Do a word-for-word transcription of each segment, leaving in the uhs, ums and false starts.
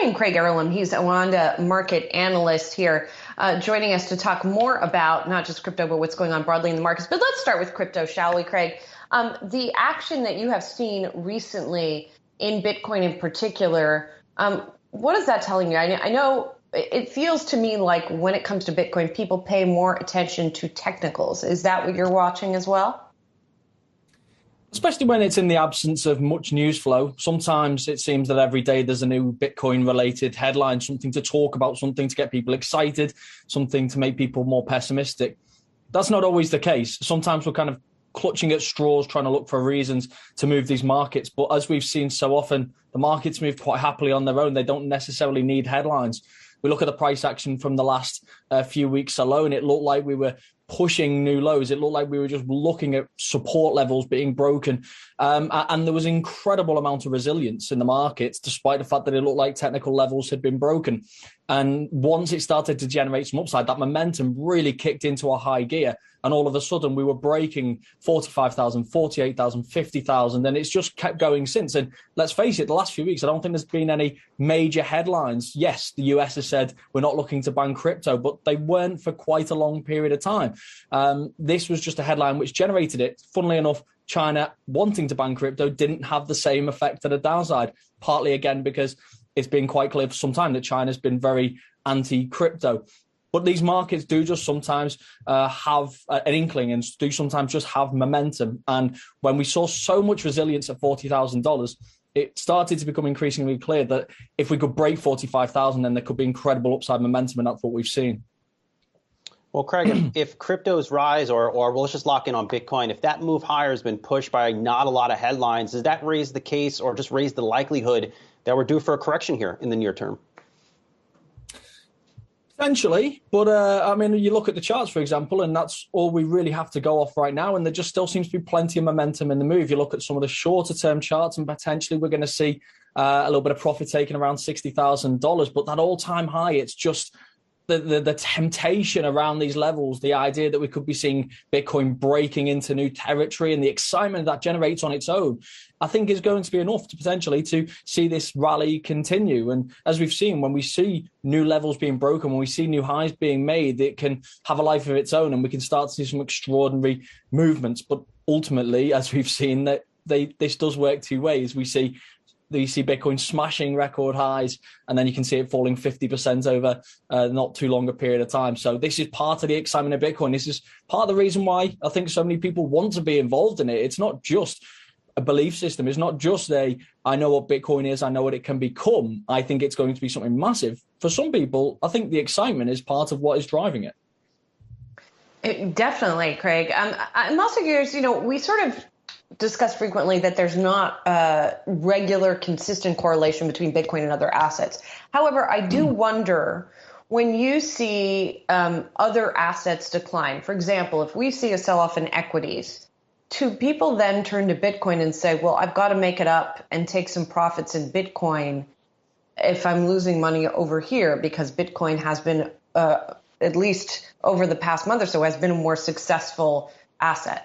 welcoming Craig Erlam. He's a Wanda market analyst here, uh, joining us to talk more about not just crypto, but what's going on broadly in the markets. But let's start with crypto, shall we, Craig? Um, the action that you have seen recently in Bitcoin in particular, um, what is that telling you? I, I know it feels to me like when it comes to Bitcoin, people pay more attention to technicals. Is that what you're watching as well? Especially when it's in the absence of much news flow. Sometimes it seems that every day there's a new Bitcoin-related headline, something to talk about, something to get people excited, something to make people more pessimistic. That's not always the case. Sometimes we're kind of clutching at straws, trying to look for reasons to move these markets. But as we've seen so often, the markets move quite happily on their own. They don't necessarily need headlines. We look at the price action from the last uh, few weeks alone. It looked like we were pushing new lows. It looked like we were just looking at support levels being broken. Um, and there was an incredible amount of resilience in the markets, despite the fact that it looked like technical levels had been broken. And once it started to generate some upside, that momentum really kicked into a high gear. And all of a sudden, we were breaking forty-five thousand, forty-eight thousand, fifty thousand, and it's just kept going since. And let's face it, the last few weeks, I don't think there's been any major headlines. Yes, the U S has said we're not looking to ban crypto, but they weren't for quite a long period of time. Um, this was just a headline which generated it. Funnily enough, China wanting to ban crypto didn't have the same effect at a downside, partly again because it's been quite clear for some time that China's been very anti-crypto. But these markets do just sometimes uh, have uh, an inkling and do sometimes just have momentum. And when we saw so much resilience at forty thousand dollars, it started to become increasingly clear that if we could break forty-five thousand, then there could be incredible upside momentum, and that's what we've seen. Well, Craig, if, if cryptos rise, or, or well, let's just lock in on Bitcoin, if that move higher has been pushed by not a lot of headlines, does that raise the case or just raise the likelihood that we're due for a correction here in the near term? Potentially, but uh, I mean, you look at the charts, for example, and that's all we really have to go off right now. And there just still seems to be plenty of momentum in the move. You look at some of the shorter term charts, and potentially we're going to see uh, a little bit of profit taken around sixty thousand dollars. But that all time high, it's just the, the the temptation around these levels, the idea that we could be seeing Bitcoin breaking into new territory and the excitement that generates on its own, I think is going to be enough to potentially to see this rally continue. And as we've seen, when we see new levels being broken, when we see new highs being made, it can have a life of its own and we can start to see some extraordinary movements. But ultimately, as we've seen, that they this does work two ways. We see you see Bitcoin smashing record highs, and then you can see it falling fifty percent over uh, not too long a period of time. So this is part of the excitement of Bitcoin. This is part of the reason why I think so many people want to be involved in it. It's not just a belief system. It's not just a, I know what Bitcoin is, I know what it can become. I think it's going to be something massive. For some people, I think the excitement is part of what is driving it. It, definitely, Craig. Um, I'm also curious, you know, we sort of discuss frequently that there's not a regular, consistent correlation between Bitcoin and other assets. However, I do mm. wonder when you see um, other assets decline. For example, if we see a sell-off in equities, do people then turn to Bitcoin and say, well, I've got to make it up and take some profits in Bitcoin if I'm losing money over here, because Bitcoin has been, uh, at least over the past month or so, has been a more successful asset?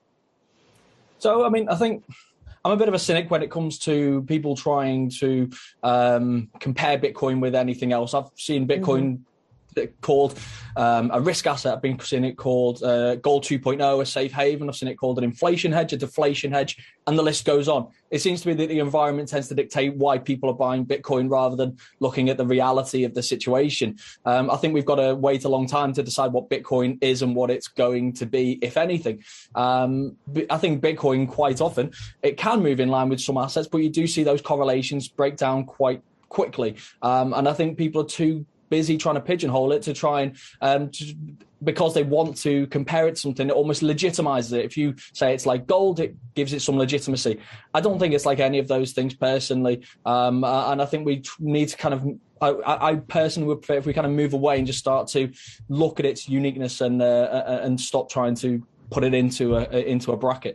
So, I mean, I think I'm a bit of a cynic when it comes to people trying to um, compare Bitcoin with anything else. I've seen Bitcoin mm-hmm. called um, a risk asset. I've been seeing it called uh, gold two point oh, a safe haven. I've seen it called an inflation hedge, a deflation hedge, and the list goes on. It seems to be that the environment tends to dictate why people are buying Bitcoin rather than looking at the reality of the situation. Um, I think we've got to wait a long time to decide what Bitcoin is and what it's going to be, if anything. Um, I think Bitcoin, quite often, it can move in line with some assets, but you do see those correlations break down quite quickly. Um, and I think people are too busy trying to pigeonhole it to try and um, to, because they want to compare it to something that almost legitimizes it. If you say it's like gold, it gives it some legitimacy. I don't think it's like any of those things personally. Um, uh, and I think we need to kind of, I, I personally would prefer if we kind of move away and just start to look at its uniqueness and uh, and stop trying to put it into a into a bracket.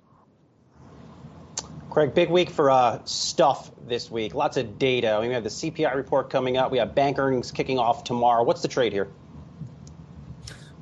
Craig, big week for uh, stuff this week. Lots of data. We have the C P I report coming up. We have bank earnings kicking off tomorrow. What's the trade here?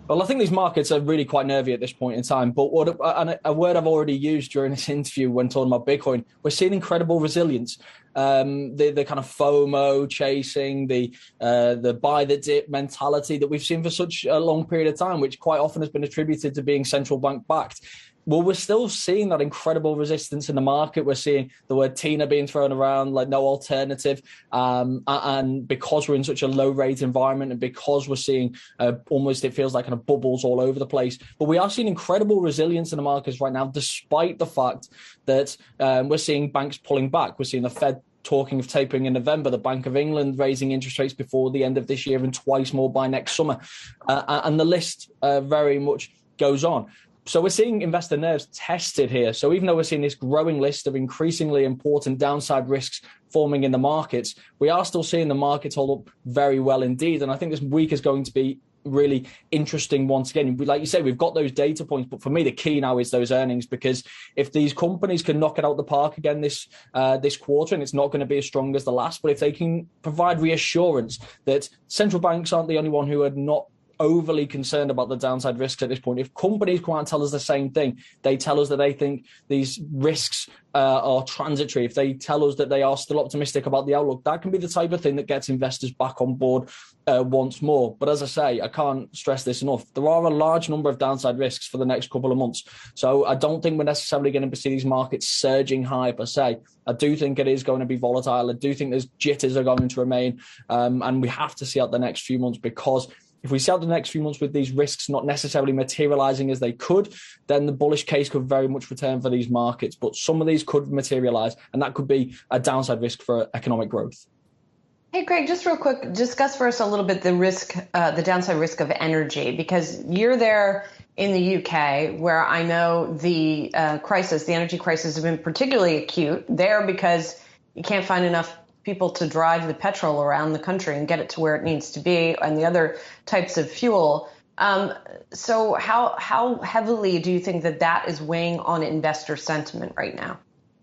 Well, I think these markets are really quite nervy at this point in time. But what, and a word I've already used during this interview when talking about Bitcoin, we're seeing incredible resilience. Um, the the kind of FOMO chasing, the uh, the buy the dip mentality that we've seen for such a long period of time, which quite often has been attributed to being central bank backed. Well, we're still seeing that incredible resistance in the market. We're seeing the word Tina being thrown around like no alternative. Um, and because we're in such a low rate environment and because we're seeing uh, almost, it feels like kind of bubbles all over the place. But we are seeing incredible resilience in the markets right now, despite the fact that um, we're seeing banks pulling back. We're seeing the Fed talking of tapering in November, the Bank of England raising interest rates before the end of this year and twice more by next summer. Uh, and the list uh, very much goes on. So we're seeing investor nerves tested here. So even though we're seeing this growing list of increasingly important downside risks forming in the markets, we are still seeing the markets hold up very well indeed. And I think this week is going to be really interesting once again. Like you say, we've got those data points, but for me, the key now is those earnings, because if these companies can knock it out the park again this uh, this quarter, and it's not going to be as strong as the last, but if they can provide reassurance that central banks aren't the only one who are not overly concerned about the downside risks at this point. If companies come out and tell us the same thing, they tell us that they think these risks uh, are transitory, if they tell us that they are still optimistic about the outlook, that can be the type of thing that gets investors back on board uh, once more. But as I say, I can't stress this enough. There are a large number of downside risks for the next couple of months. So I don't think we're necessarily going to see these markets surging high per se. I do think it is going to be volatile. I do think there's jitters are going to remain. Um, and we have to see out the next few months, because if we see out the next few months with these risks not necessarily materializing as they could, then the bullish case could very much return for these markets. But some of these could materialize, and that could be a downside risk for economic growth. Hey, Greg, just real quick, discuss for us a little bit the risk, uh, the downside risk of energy, because you're there in the U K, where I know the uh, crisis, the energy crisis, has been particularly acute there because you can't find enough people to drive the petrol around the country and get it to where it needs to be, and the other types of fuel. Um, so how how heavily do you think that that is weighing on investor sentiment right now?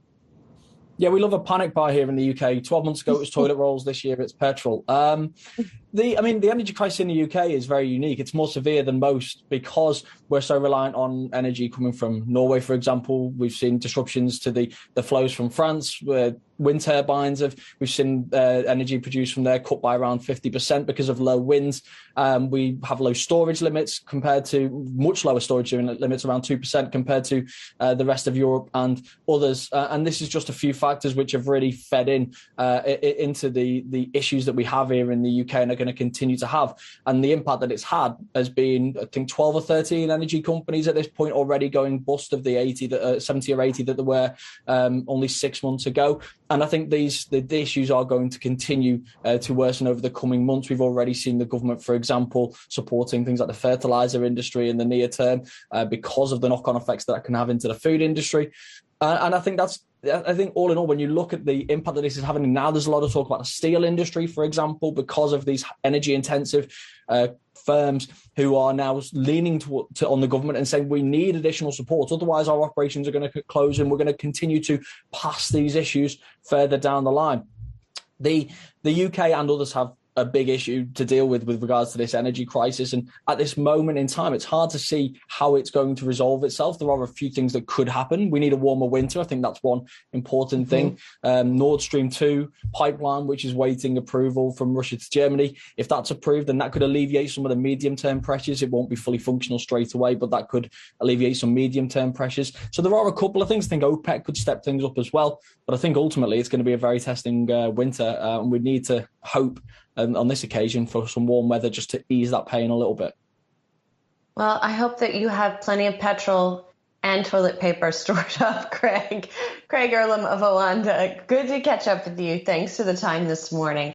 Yeah, we love a panic buy here in the U K. twelve months ago, it was toilet rolls. This year, it's petrol. Um, the, I mean, the energy crisis in the U K is very unique. It's more severe than most because we're so reliant on energy coming from Norway, for example. We've seen disruptions to the, the flows from France, where wind turbines have, we've seen uh, energy produced from there cut by around fifty percent because of low winds. Um, we have low storage limits compared to much lower storage limits, around two percent compared to uh, the rest of Europe and others. Uh, and this is just a few factors which have really fed in uh, into the, the issues that we have here in the U K and are going to continue to have. And the impact that it's had has been, I think, twelve or thirteen energy companies at this point already going bust of the eighty, that, uh, seventy or eighty that there were um, only six months ago. And I think these the, the issues are going to continue uh, to worsen over the coming months. We've already seen the government, for example, supporting things like the fertilizer industry in the near term uh, because of the knock-on effects that it can have into the food industry. Uh, and I think that's, I think all in all, when you look at the impact that this is having, now there's a lot of talk about the steel industry, for example, because of these energy intensive uh, firms who are now leaning to, to on the government and saying we need additional support. Otherwise, our operations are going to close and we're going to continue to pass these issues further down the line. The the U K and others have a big issue to deal with with regards to this energy crisis. And at this moment in time, it's hard to see how it's going to resolve itself. There are a few things that could happen. We need a warmer winter. I think that's one important mm-hmm. thing. Um, Nord Stream two pipeline, which is waiting approval from Russia to Germany. If that's approved, then that could alleviate some of the medium-term pressures. It won't be fully functional straight away, but that could alleviate some medium-term pressures. So there are a couple of things. I think OPEC could step things up as well. But I think ultimately it's going to be a very testing uh, winter, uh, and we need to hope And on this occasion for some warm weather just to ease that pain a little bit. Well, I hope that you have plenty of petrol and toilet paper stored up, Craig. Craig Erlam of Oanda, good to catch up with you. Thanks for the time this morning.